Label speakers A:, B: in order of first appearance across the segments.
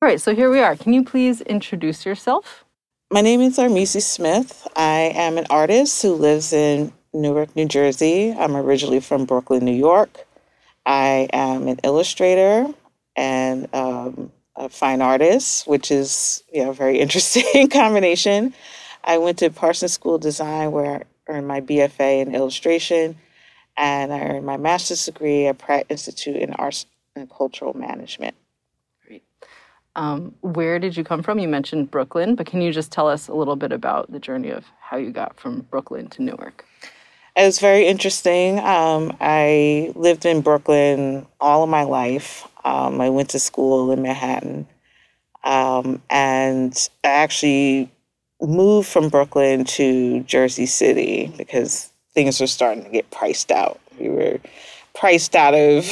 A: All right, so here we are. Can you please introduce yourself?
B: My name is Armisi Smith. I am an artist who lives in Newark, New Jersey. I'm originally from Brooklyn, New York. I am an illustrator and a fine artist, which is a very interesting combination. I went to Parsons School of Design where I earned my BFA in illustration, and I earned my master's degree at Pratt Institute in Arts and Cultural Management.
A: Great. Where did you come from? You mentioned Brooklyn, but can you just tell us a little bit about the journey of how you got from Brooklyn to Newark?
B: It was very interesting. I lived in Brooklyn all of my life. I went to school in Manhattan. And I actually moved from Brooklyn to Jersey City because things were starting to get priced out. We were priced out of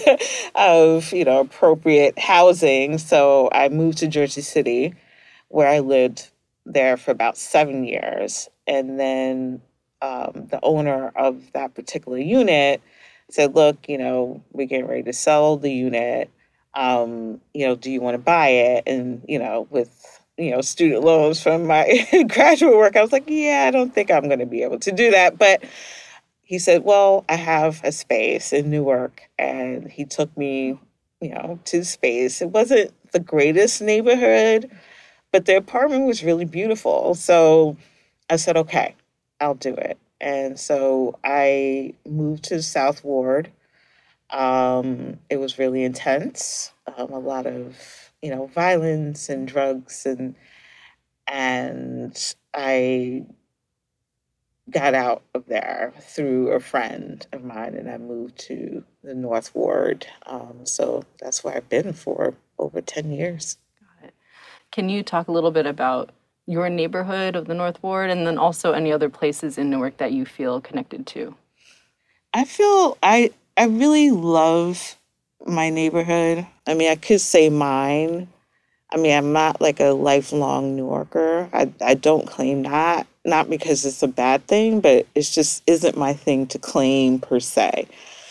B: appropriate housing. So I moved to Jersey City, where I lived there for about 7 years. And then the owner of that particular unit said, look, we're getting ready to sell the unit. Do you want to buy it? And, with, student loans from my graduate work, I was like, yeah, I don't think I'm going to be able to do that. But he said, well, I have a space in Newark. And he took me, to the space. It wasn't the greatest neighborhood, but the apartment was really beautiful. So I said, okay, I'll do it. And so I moved to the South Ward. It was really intense, a lot of, violence and drugs, and I got out of there through a friend of mine, and I moved to the North Ward. So that's where I've been for over 10 years.
A: Got it. Can you talk a little bit about your neighborhood of the North Ward and then also any other places in Newark that you feel connected to?
B: I really love my neighborhood. I mean, I could say mine. I mean, I'm not like a lifelong New Yorker. I don't claim that, not because it's a bad thing, but it's just isn't my thing to claim per se.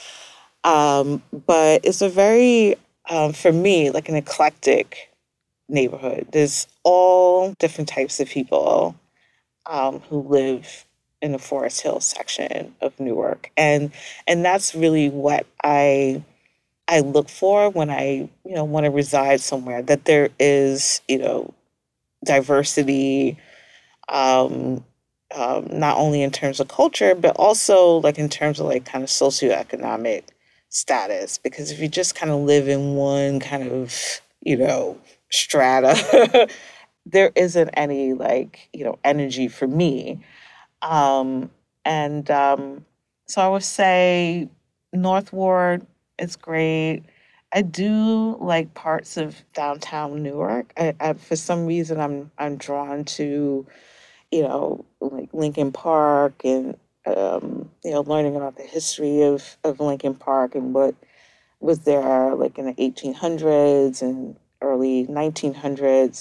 B: But it's a very, for me, like an eclectic neighborhood. There's all different types of people who live in the Forest Hill section of Newark, and that's really what I look for when I want to reside somewhere. That there is diversity, um, not only in terms of culture, but also like in terms of like kind of socioeconomic status. Because if you just kind of live in one kind of strata, there isn't any like energy for me. Um, and so I would say North Ward is great. I do like parts of downtown Newark. For some reason, I'm drawn to like Lincoln Park and learning about the history of Lincoln Park and what was there like in the 1800s and early 1900s.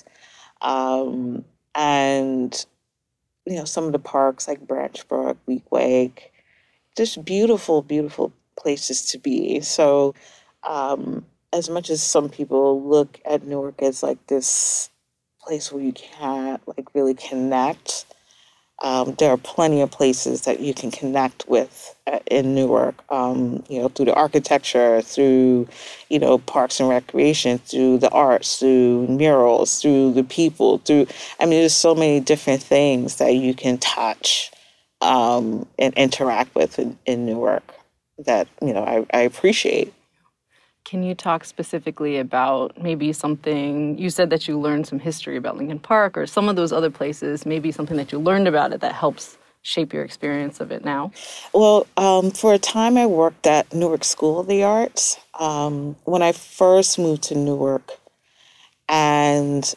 B: And some of the parks like Branch Brook, Week Wake, just beautiful, beautiful places to be. So, as much as some people look at Newark as like this place where you can't like really connect, there are plenty of places that you can connect with in Newark. Through the architecture, through parks and recreation, through the arts, through murals, through the people, through there's so many different things that you can touch and interact with in Newark that I appreciate.
A: Can you talk specifically about maybe something, you said that you learned some history about Lincoln Park or some of those other places, maybe something that you learned about it that helps shape your experience of it now?
B: Well, for a time I worked at Newark School of the Arts. When I first moved to Newark, and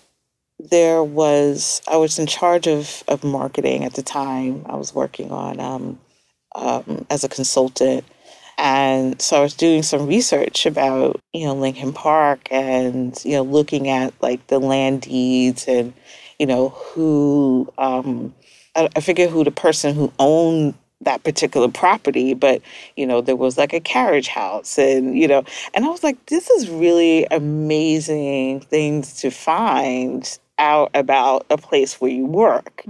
B: I was in charge of marketing at the time. I was working on as a consultant. And so I was doing some research about, Lincoln Park and, looking at like the land deeds and, who, I forget who the person who owned that particular property, but there was like a carriage house, and I was like, this is really amazing things to find out about a place where you work,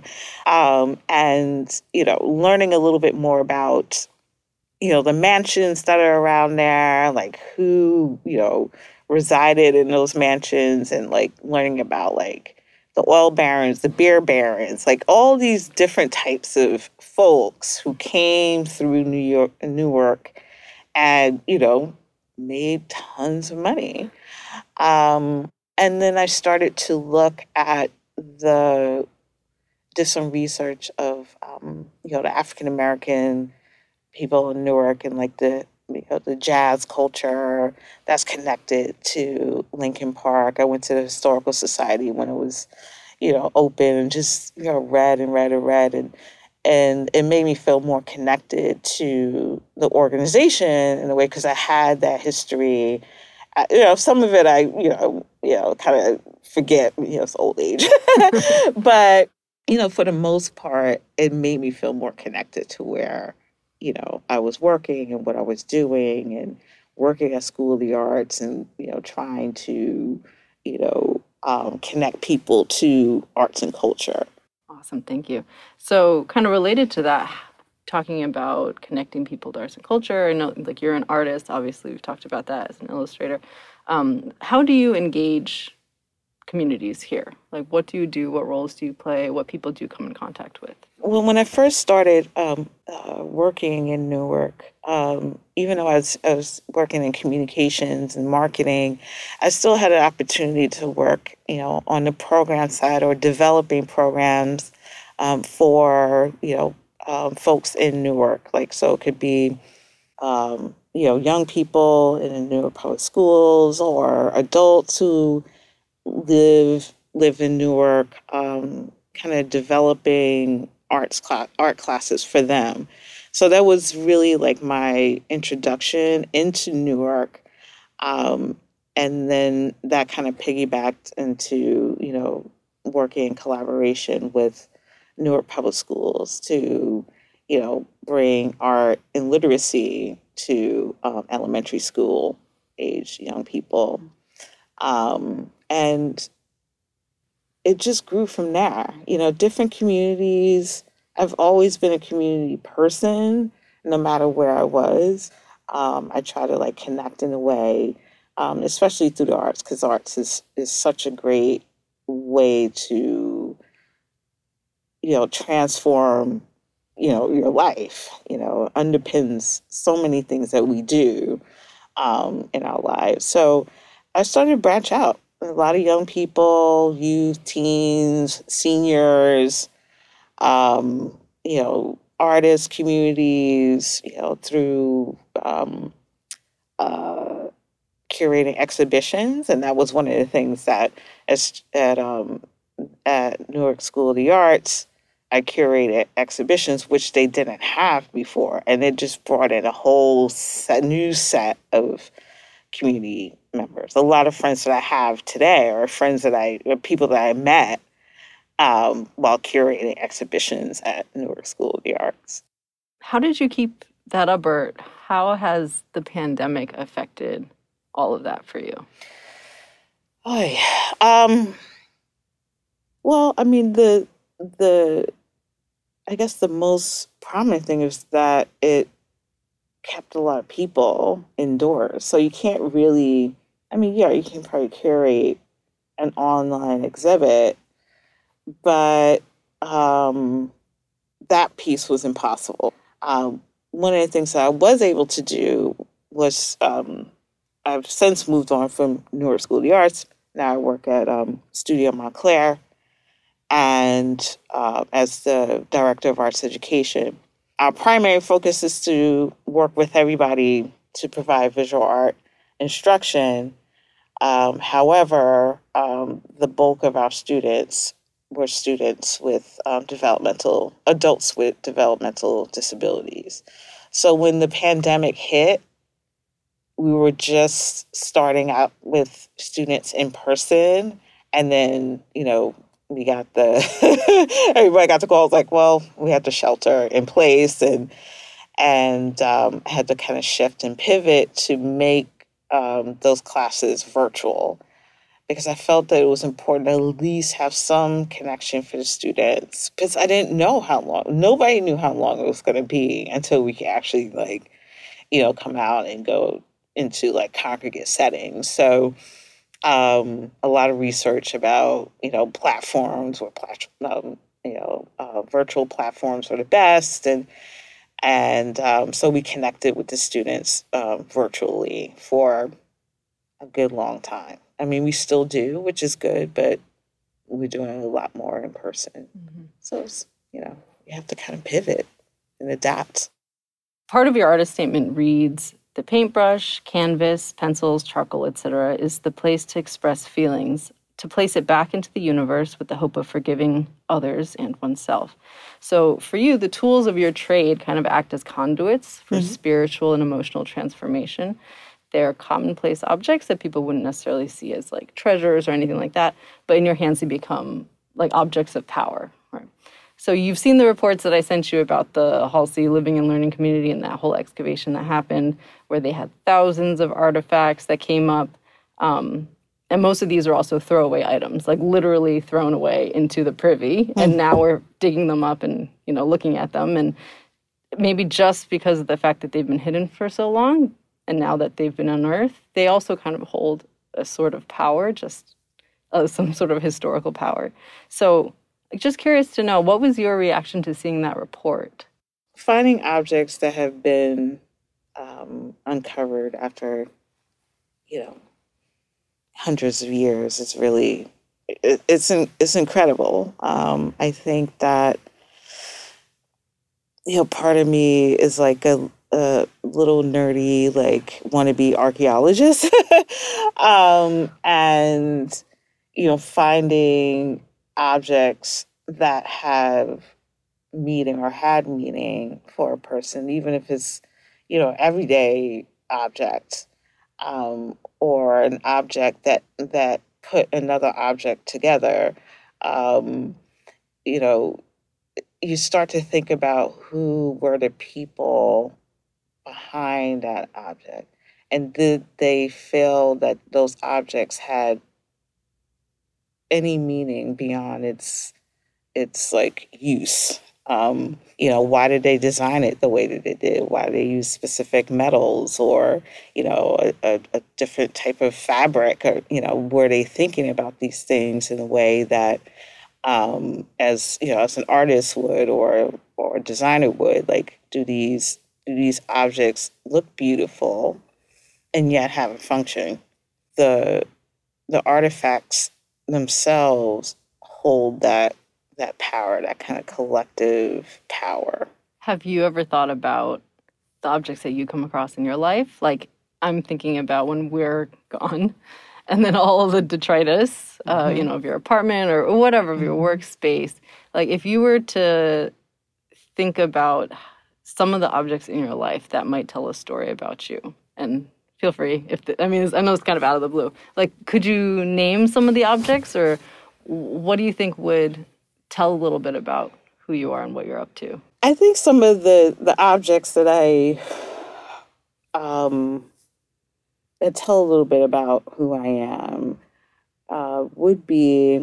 B: and learning a little bit more about the mansions that are around there, like who resided in those mansions, and like learning about like the oil barons, the beer barons, like all these different types of folks who came through Newark, and made tons of money. And then I started to look at the did some research of the African American people in Newark, and like the jazz culture that's connected to Lincoln Park. I went to the Historical Society when it was open, and just read and read and read, and it made me feel more connected to the organization in a way, because I had that history. Some of it I kind of forget. It's old age, but for the most part, it made me feel more connected to where I was working and what I was doing, and working at School of the Arts, and trying to connect people to arts and culture.
A: Awesome, thank you. So, kind of related to that, talking about connecting people to arts and culture. I know, like, you're an artist. Obviously, we've talked about that as an illustrator. How do you engage communities here? Like, what do you do? What roles do you play? What people do you come in contact with?
B: Well, when I first started working in Newark, even though I was working in communications and marketing, I still had an opportunity to work, on the program side, or developing programs for, folks in Newark. Like, so it could be, young people in the Newark public schools, or adults who live in Newark, kind of developing art classes for them. So that was really like my introduction into Newark. And then that kind of piggybacked into, working in collaboration with Newark Public Schools to, bring art and literacy to elementary school age young people. And it just grew from there. Different communities. I've always been a community person, no matter where I was. I try to like connect in a way, especially through the arts, because arts is such a great way to, transform, your life. Underpins so many things that we do in our lives. So I started to branch out. A lot of young people, youth, teens, seniors, artists, communities, through uh, curating exhibitions. And that was one of the things that at Newark School of the Arts, I curated exhibitions, which they didn't have before. And it just brought in a whole new set of community members. A lot of friends that I have today are people that I met while curating exhibitions at Newark School of the Arts.
A: How did you keep that up, or how has the pandemic affected all of that for you?
B: Oh, yeah. Well, I mean, the I guess the most prominent thing is that it kept a lot of people indoors. So you can't really, I mean, yeah, you can probably curate an online exhibit, but that piece was impossible. One of the things that I was able to do was I've since moved on from Newark School of the Arts. Now I work at Studio Montclair, and as the director of arts education. Our primary focus is to work with everybody to provide visual art instruction. However, the bulk of our students were students with adults with developmental disabilities. So when the pandemic hit, we were just starting out with students in person, and then, we got the everybody got the calls like, well, we had to shelter in place, and had to kind of shift and pivot to make those classes virtual because I felt that it was important to at least have some connection for the students because I didn't know how long. Nobody knew how long it was going to be until we could actually come out and go into like congregate settings. So a lot of research about platforms or virtual platforms are the best, and so we connected with the students virtually for a good long time. I mean, we still do, which is good, but we're doing a lot more in person. Mm-hmm. So it's, you have to kind of pivot and adapt.
A: Part of your artist statement reads, the paintbrush, canvas, pencils, charcoal, etc., is the place to express feelings, to place it back into the universe with the hope of forgiving others and oneself. So for you, the tools of your trade kind of act as conduits for mm-hmm. spiritual and emotional transformation. They're commonplace objects that people wouldn't necessarily see as like treasures or anything like that, but in your hands they become like objects of power. Right? So you've seen the reports that I sent you about the Halsey Living and Learning Community and that whole excavation that happened where they had thousands of artifacts that came up. And most of these are also throwaway items, like literally thrown away into the privy. Mm-hmm. And now we're digging them up and, looking at them. And maybe just because of the fact that they've been hidden for so long, and now that they've been unearthed, they also kind of hold a sort of power, just some sort of historical power. So just curious to know, what was your reaction to seeing that report?
B: Finding objects that have been uncovered after, hundreds of years is really, it's incredible. I think that, part of me is like a little nerdy, like wannabe archaeologist, and finding objects that have meaning or had meaning for a person, even if it's everyday object, or an object that put another object together. You start to think about who were the people behind that object, and did they feel that those objects had any meaning beyond its like use. Why did they design it the way that they did? Why did they use specific metals or a different type of fabric, or were they thinking about these things in a way that as an artist would or a designer would, like, do these objects look beautiful and yet have a function? The artifacts themselves hold that power, that kind of collective power.
A: Have you ever thought about the objects that you come across in your life? Like, I'm thinking about when we're gone, and then all of the detritus, mm-hmm. Of your apartment or whatever, of your workspace. Like, if you were to think about some of the objects in your life that might tell a story about you, and feel free, I know it's kind of out of the blue. Like, could you name some of the objects, or what do you think would tell a little bit about who you are and what you're up to?
B: I think some of the objects that that tell a little bit about who I am would be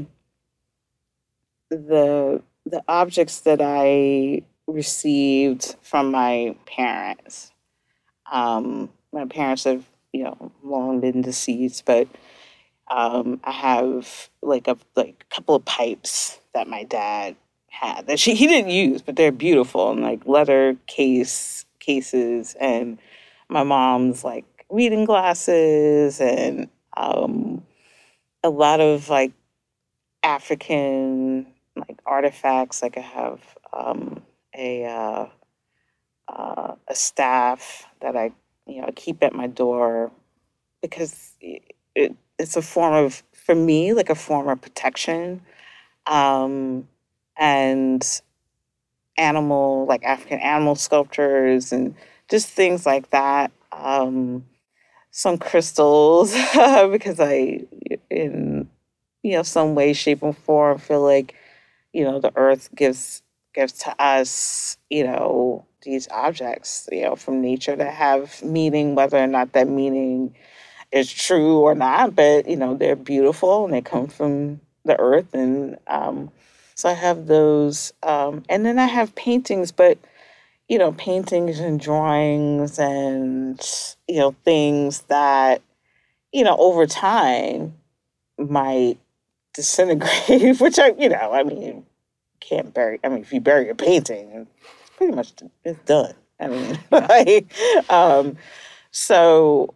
B: the objects that I received from my parents. My parents have, long been deceased, but I have like a couple of pipes that my dad had that he didn't use, but they're beautiful, and like leather cases, and my mom's like reading glasses, and a lot of like African like artifacts. Like I have a staff that I keep at my door because it's a form of, for me, like a form of protection, and like African animal sculptures and just things like that. Some crystals because some way, shape, or form feel like, the earth gives to us, these objects, from nature that have meaning, whether or not that meaning is true or not, but they're beautiful and they come from the earth. And so I have those, and then I have paintings, but paintings and drawings and things that over time might disintegrate, which I mean, can't bury. I mean, if you bury a painting, it's pretty much it's done. I mean, like, so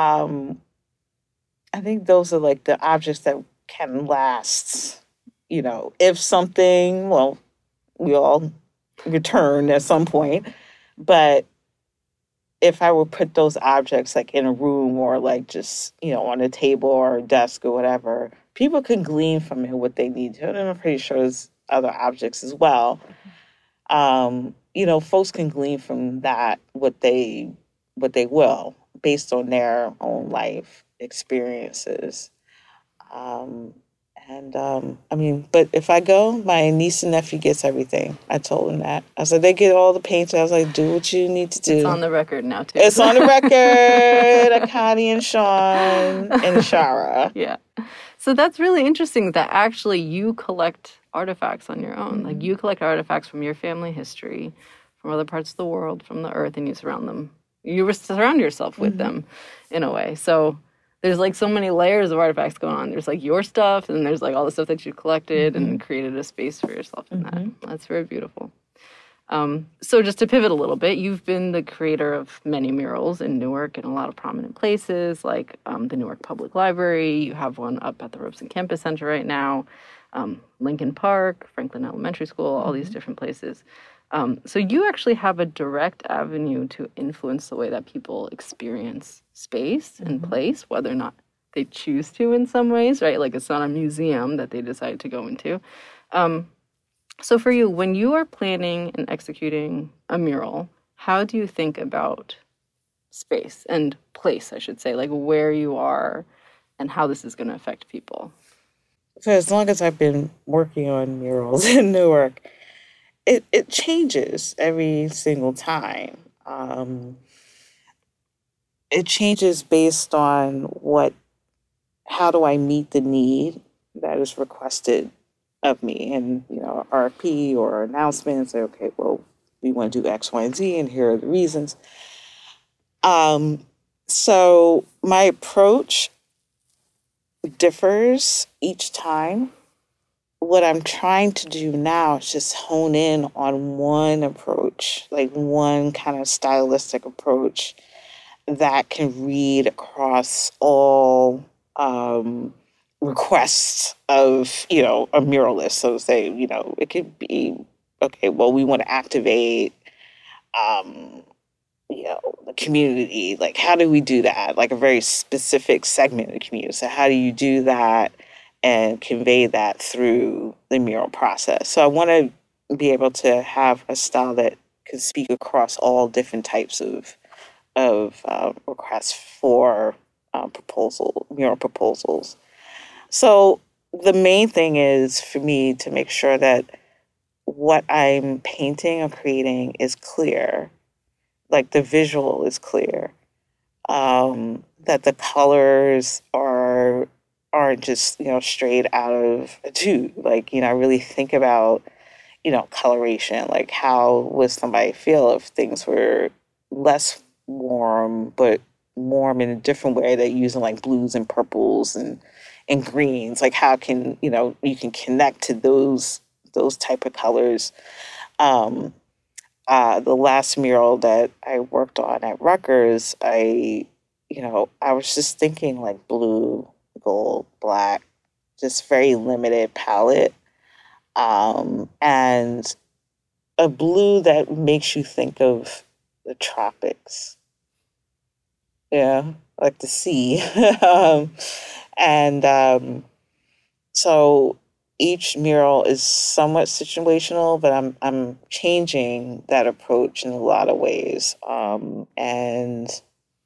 B: I think those are like the objects that can last. If something, well, we all return at some point, but if I would put those objects like in a room or like just, on a table or a desk or whatever, people can glean from it what they need to. And I'm pretty sure there's other objects as well. Folks can glean from that what they will based on their own life experiences. Um, and I mean, but if I go, my niece and nephew gets everything. I told them that. I said they get all the paints. I was like, do what you need to do.
A: It's on the record now too.
B: It's on the record. Akani and Sean and Shara.
A: Yeah. So that's really interesting that actually you collect artifacts on your own. Like you collect artifacts from your family history, from other parts of the world, from the earth, and you surround them. You surround yourself with them in a way. So there's like so many layers of artifacts going on. There's like your stuff, and there's like all the stuff that you collected and created a space for yourself in that. That's very beautiful. So just to pivot a little bit, you've been the creator of many murals in Newark in a lot of prominent places, like the Newark Public Library. You have one up at the Robeson Campus Center right now, Lincoln Park, Franklin Elementary School, all these different places. So you actually have a direct avenue to influence the way that people experience space and place, whether or not they choose to in some ways, right? Like it's not a museum that they decide to go into. So for you, when you are planning and executing a mural, how do you think about space and place, I should say, like where you are and how this is going to affect people?
B: So as long as I've been working on murals in Newark, it changes every single time. It changes based on how do I meet the need that is requested of me, and RFP or announcement say, okay, well, we want to do X, Y, and Z, and here are the reasons. So my approach differs each time. What I'm trying to do now is just hone in on one approach, like one kind of stylistic approach that can read across all requests of, a muralist. So say, it could be, okay, well, we want to activate, the community. Like, how do we do that? Like a very specific segment of the community. So how do you do that and convey that through the mural process? So I want to be able to have a style that can speak across all different types of requests for mural proposals. So the main thing is for me to make sure that what I'm painting or creating is clear, like the visual is clear, that the colors aren't just straight out of a tube. Like I really think about coloration. Like how would somebody feel if things were less warm, but warm in a different way? They're using like blues and purples and greens. Like how can you can connect to those type of colors. The last mural that I worked on at Rutgers, I was just thinking like blue, gold, black, just very limited palette, and a blue that makes you think of the tropics. Yeah, like the sea. And so each mural is somewhat situational, but I'm changing that approach in a lot of ways. And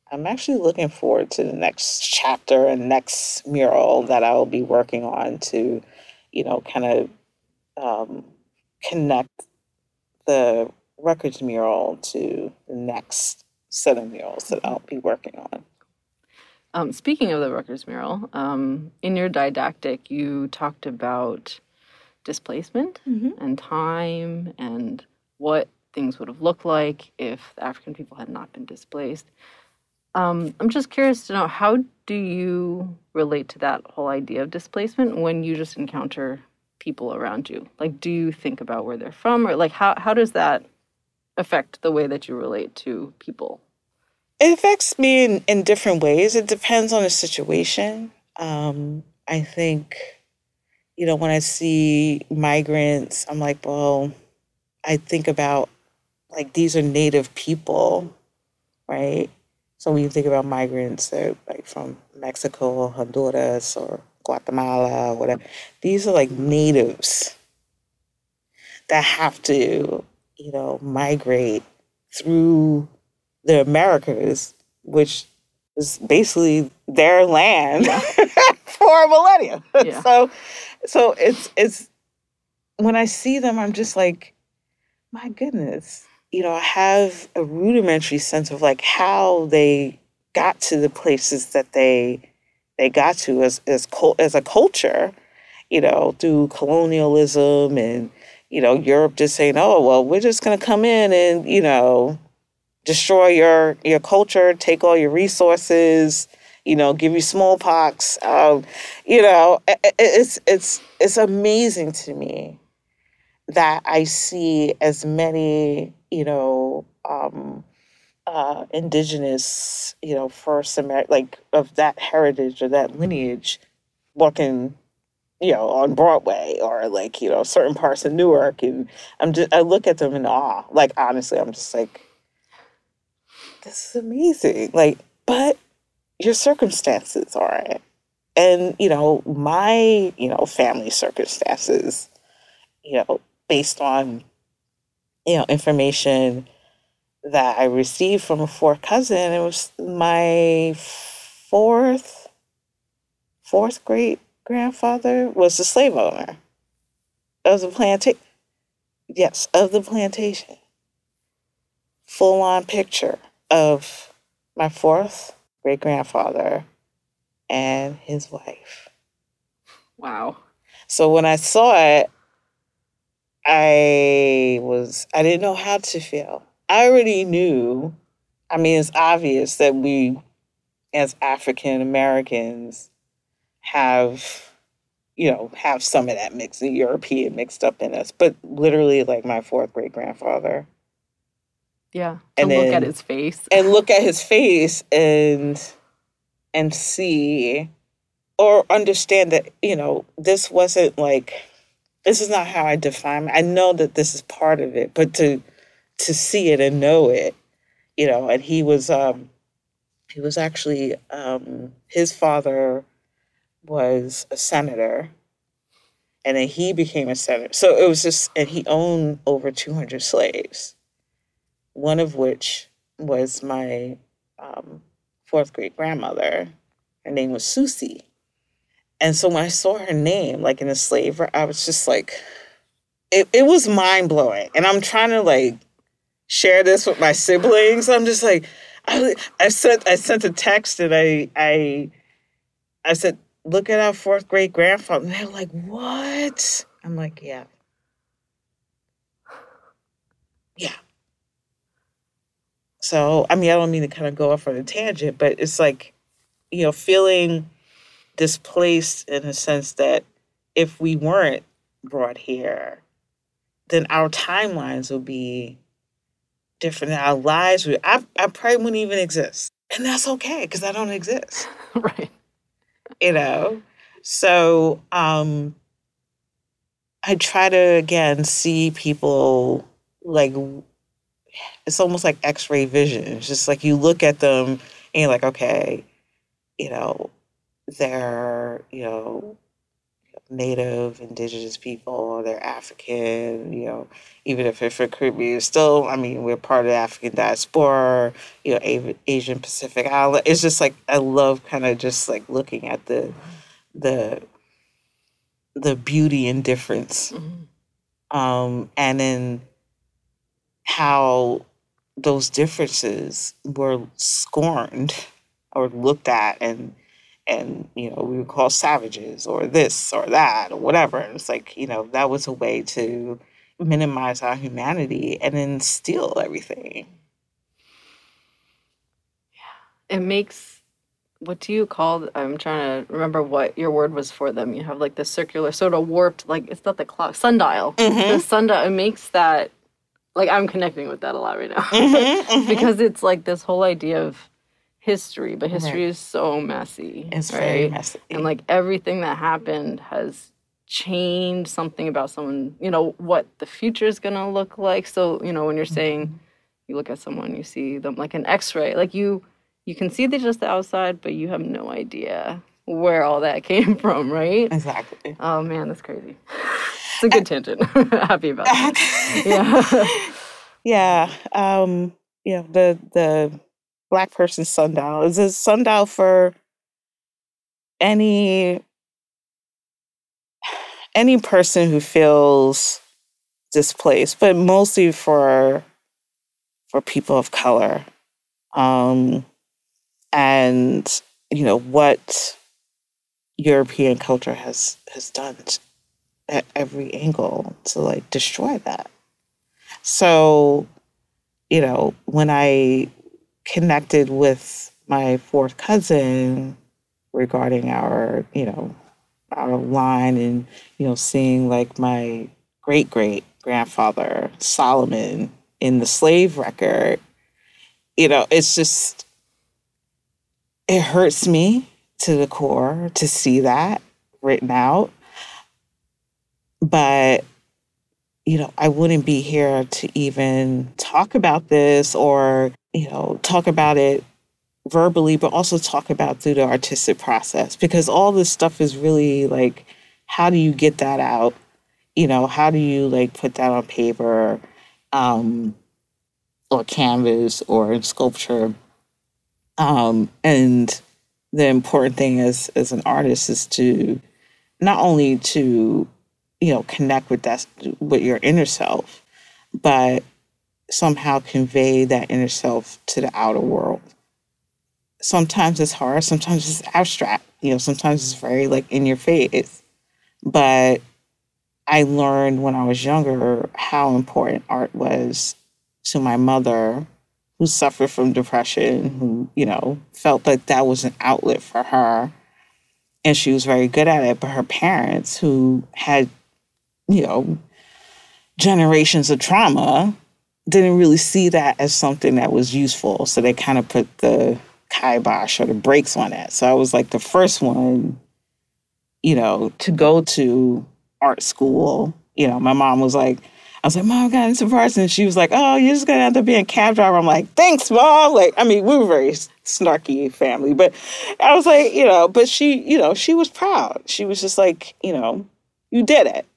B: I'm actually looking forward to the next chapter and next mural that I will be working on to, kind of um, connect the records mural to the next set of murals that I'll be working on.
A: Speaking of the Rutgers mural, in your didactic, you talked about displacement and time and what things would have looked like if the African people had not been displaced. I'm just curious to know, how do you relate to that whole idea of displacement when you just encounter people around you? Like, do you think about where they're from, or like how does that affect the way that you relate to people?
B: It affects me in different ways. It depends on the situation. I think, when I see migrants, I'm like, well, I think about like these are native people, right? So when you think about migrants, they're like from Mexico or Honduras or Guatemala or whatever. These are like natives that have to, migrate through the Americas, which is basically their land for a millennia.
A: Yeah.
B: So it's when I see them, I'm just like, my goodness, I have a rudimentary sense of like how they got to the places that they got to as a culture, through colonialism and Europe just saying, oh well, we're just going to come in and destroy your culture, take all your resources, give you smallpox. It's amazing to me that I see as many, indigenous, first American, like of that heritage or that lineage walking, on Broadway or like, certain parts of Newark. And I look at them in awe. Like, honestly, I'm just like, this is amazing. Like, but your circumstances aren't. And, my, family circumstances, based on, information that I received from a fourth cousin. It was my fourth great grandfather was a slave owner of the plantation. Yes, of the plantation. Full on picture of my fourth great grandfather and his wife.
A: Wow.
B: So when I saw it, I didn't know how to feel. I already knew. I mean, it's obvious that we, as African Americans, have some of that mix, the European mixed up in us. But literally, like my fourth great grandfather.
A: Yeah. And look at his face.
B: And look at his face and see or understand that, this wasn't like, this is not how I define it. I know that this is part of it, but to see it and know it, and he was actually, his father was a senator and then he became a senator. So it was just, and he owned over 200 slaves, one of which was my fourth great grandmother. Her name was Susie. And so when I saw her name, like in a slave, I was just like, it was mind blowing. And I'm trying to like share this with my siblings. I'm just like, I sent a text and I said, look at our fourth great grandfather. And they're like, what? I'm like, yeah. Yeah. So, I mean, I don't mean to kind of go off on a tangent, but it's like, feeling displaced in a sense that if we weren't brought here, then our timelines would be different. Our lives would, I probably wouldn't even exist. And that's okay, because I don't exist.
A: Right.
B: So I try to, again, see people like, it's almost like x-ray vision. It's just like you look at them and you're like, okay, they're, Native, indigenous people, they're African, even if it's for Caribbean, still, I mean, we're part of the African diaspora, Asian Pacific Island. It's just like, I love kind of just like looking at the, the beauty and difference. And then how those differences were scorned or looked at and we would call savages or this or that or whatever. And it's like, that was a way to minimize our humanity and then steal everything.
A: It makes, what do you call, I'm trying to remember what your word was for them. You have like the circular sort of warped, like it's not the clock, sundial. The sundial, it makes that, like I'm connecting with that a lot right now. Because it's like this whole idea of history, but history is so messy.
B: It's very messy.
A: And like everything that happened has changed something about someone, what the future is going to look like. So, when you're saying you look at someone, you see them like an x-ray, like you can see just the outside, but you have no idea where all that came from, right?
B: Exactly.
A: Oh man, that's crazy. It's a good tangent. Happy about that.
B: Yeah. The Black person sundial is a sundial for any person who feels displaced, but mostly for people of color. And what European culture has done at every angle to like destroy that. So, when I connected with my fourth cousin regarding our line and, seeing like my great grandfather, Solomon, in the slave record, it's just, it hurts me to the core to see that written out. But, I wouldn't be here to even talk about this or, talk about it verbally, but also talk about through the artistic process, because all this stuff is really like, how do you get that out? How do you like put that on paper, or canvas or in sculpture? And the important thing as an artist is to not only to, connect with your inner self, but somehow convey that inner self to the outer world. Sometimes it's hard, sometimes it's abstract, sometimes it's very like in your face. But I learned when I was younger how important art was to my mother, who suffered from depression, who, felt like that was an outlet for her. And she was very good at it. But her parents, who had, generations of trauma, didn't really see that as something that was useful. So they kind of put the kibosh or the brakes on it. So I was like the first one, to go to art school. My mom was like, I was like, Mom, I got into arts. And she was like, oh, you're just going to end up being a cab driver. I'm like, thanks, Mom. Like, I mean, we were a very snarky family. But I was like, but she, she was proud. She was just like, you did it,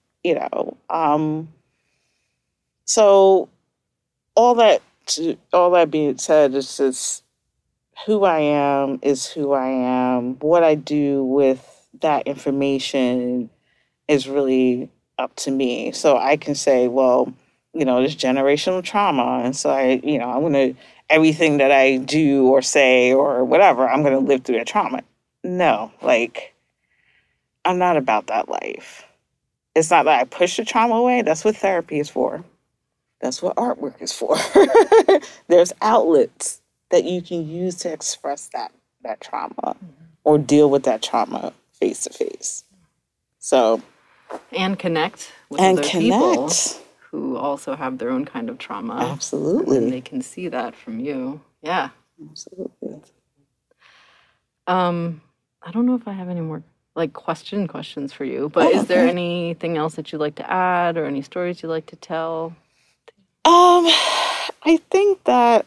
B: So all that being said, it's just who I am is who I am. What I do with that information is really up to me. So I can say, well, there's generational trauma. And so I'm going to, everything that I do or say or whatever, I'm going to live through that trauma. No, like, I'm not about that life. It's not that I push the trauma away. That's what therapy is for. That's what artwork is for. There's outlets that you can use to express that trauma or deal with that trauma face to face. So,
A: and connect with other people who also have their own kind of trauma.
B: Absolutely.
A: And they can see that from you. Yeah.
B: Absolutely.
A: I don't know if I have any more like questions for you, but is there anything else that you'd like to add or any stories you'd like to tell?
B: I think that,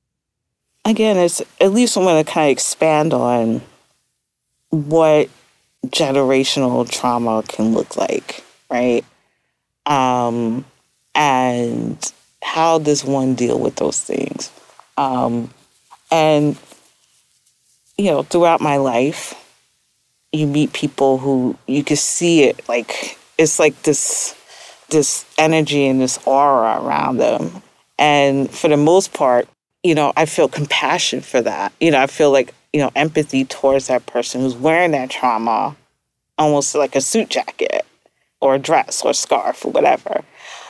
B: again, it's at least I'm going to kind of expand on what generational trauma can look like, right? Um, and how does one deal with those things? And, throughout my life, you meet people who you can see it, like, it's like this energy and this aura around them. And for the most part, I feel compassion for that. I feel like, empathy towards that person who's wearing that trauma, almost like a suit jacket or a dress or a scarf or whatever.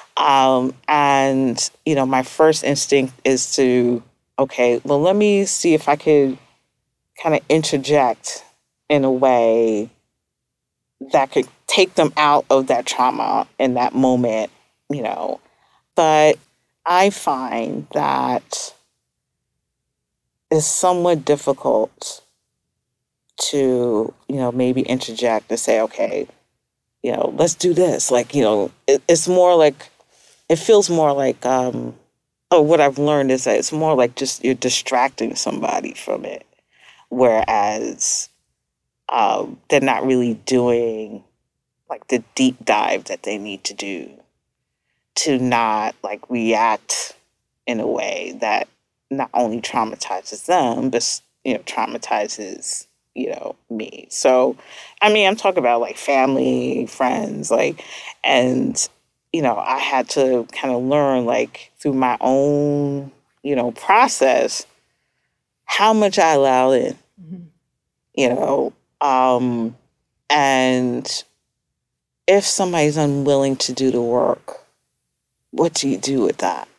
B: And, my first instinct is to, okay, well, let me see if I could kind of interject in a way that could take them out of that trauma in that moment, you know. But I find that it's somewhat difficult to, maybe interject and say, okay, let's do this. Like, it's more like, it feels more like, what I've learned is that it's more like just you're distracting somebody from it. Whereas they're not really doing like the deep dive that they need to do to not like react in a way that not only traumatizes them, but traumatizes me. So, I mean, I'm talking about like family, friends, like, and I had to kind of learn like through my own process how much I allow in,
A: Mm-hmm.
B: you know, um, and if somebody's unwilling to do the work, what do you do with that?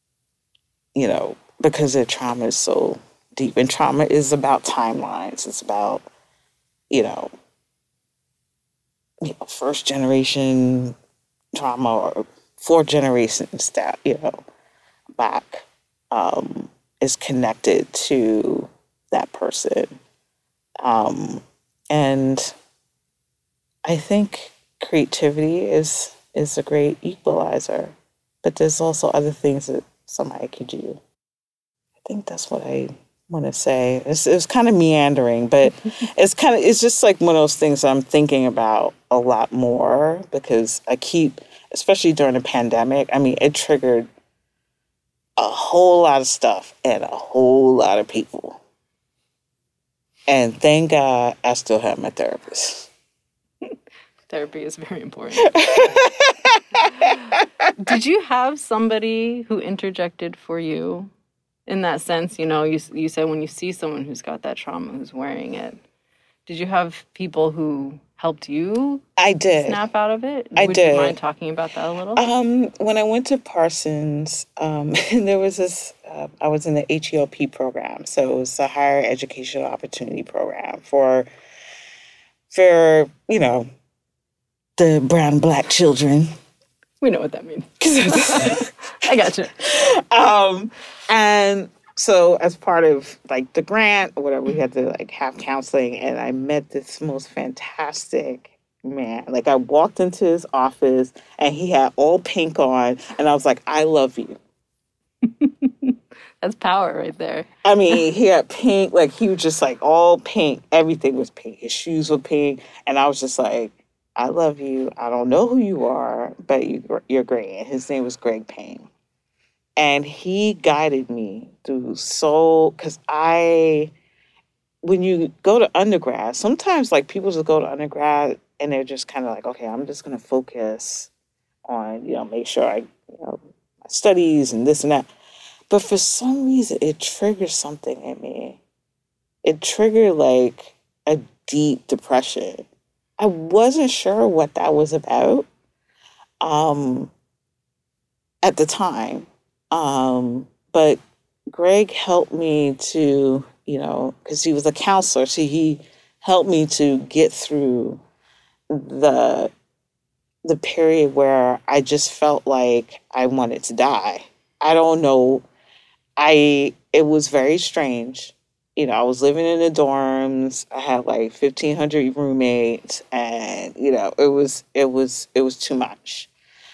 B: Because their trauma is so deep, and trauma is about timelines. It's about, you know, first generation trauma or fourth generations that, back is connected to that person. And I think creativity is a great equalizer, but there's also other things that somebody could do. I think that's what I want to say. It's kind of meandering, but it's just like one of those things I'm thinking about a lot more because especially during the pandemic, I mean, it triggered a whole lot of stuff and a whole lot of people. And thank God I still have my therapist.
A: Therapy is very important. Did you have somebody who interjected for you in that sense? You said when you see someone who's got that trauma, who's wearing it, did you have people who helped you
B: I did.
A: snap out of it?
B: I
A: Would
B: did.
A: you mind talking about that a little?
B: When I went to Parsons, there was this, I was in the HELP program. So it was a higher educational opportunity program for the brown and black children.
A: We know what that means. I gotcha.
B: And so as part of like the grant or whatever, we had to like have counseling, and I met this most fantastic man. Like I walked into his office and he had all pink on, and I was like, I love you.
A: That's power right there.
B: I mean, he had pink, like he was just like all pink. Everything was pink. His shoes were pink. And I was just like, I love you. I don't know who you are, but you're great. And his name was Greg Payne. And he guided me through because when you go to undergrad, sometimes like people just go to undergrad and they're just kind of like, okay, I'm just going to focus on, make sure my studies and this and that. But for some reason, it triggered something in me. It triggered like a deep depression. I wasn't sure what that was about at the time. But Greg helped me to, because he was a counselor, so he helped me to get through the period where I just felt like I wanted to die. I don't know. It was very strange. I was living in the dorms. I had like 1,500 roommates, and it was too much.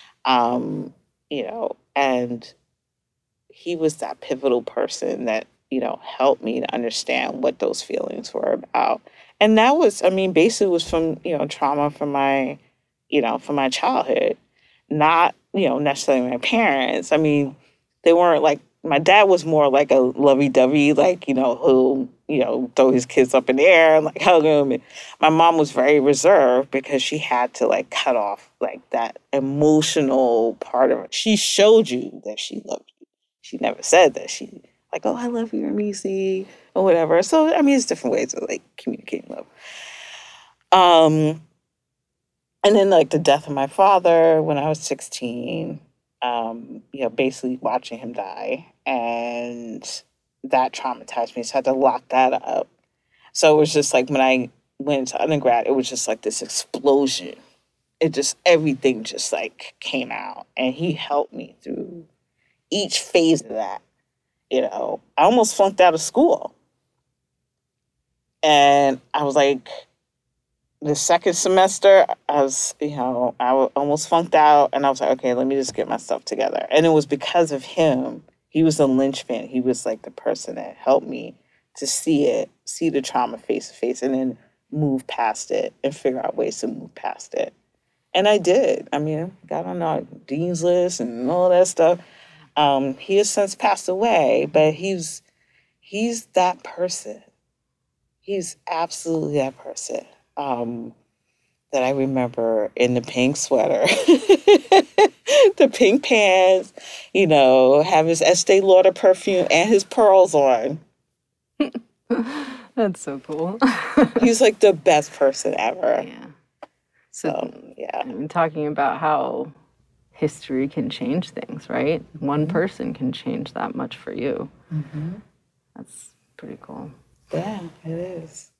B: And he was that pivotal person that helped me to understand what those feelings were about. And that was, I mean, basically was from, trauma from my childhood, not, necessarily my parents. I mean, they weren't like, my dad was more like a lovey-dovey, like, who'll, throw his kids up in the air and like hug them. And my mom was very reserved because she had to like cut off like that emotional part of it. She showed you that she loved you. She never said that she like, oh, I love you, Ramisi, or whatever. So, I mean, it's different ways of like communicating love. Um, and then like the death of my father when I was 16, basically watching him die. And that traumatized me. So I had to lock that up. So it was just like when I went into undergrad, it was just like this explosion. Everything just like came out. And he helped me through each phase of that. I almost flunked out of school. And I was like, the second semester, I almost flunked out. And I was like, okay, let me just get my stuff together. And it was because of him. He was the linchpin. He was like the person that helped me to see the trauma face to face, and then move past it and figure out ways to move past it. And I did. I mean, got on our dean's list and all that stuff. He has since passed away, but he's that person. He's absolutely that person. That I remember in the pink sweater, the pink pants, have his Estee Lauder perfume and his pearls on.
A: That's so cool.
B: He's like the best person ever.
A: Yeah.
B: So, yeah.
A: I'm talking about how history can change things, right? One person can change that much for you. Mm-hmm. That's pretty cool.
B: Yeah, it is.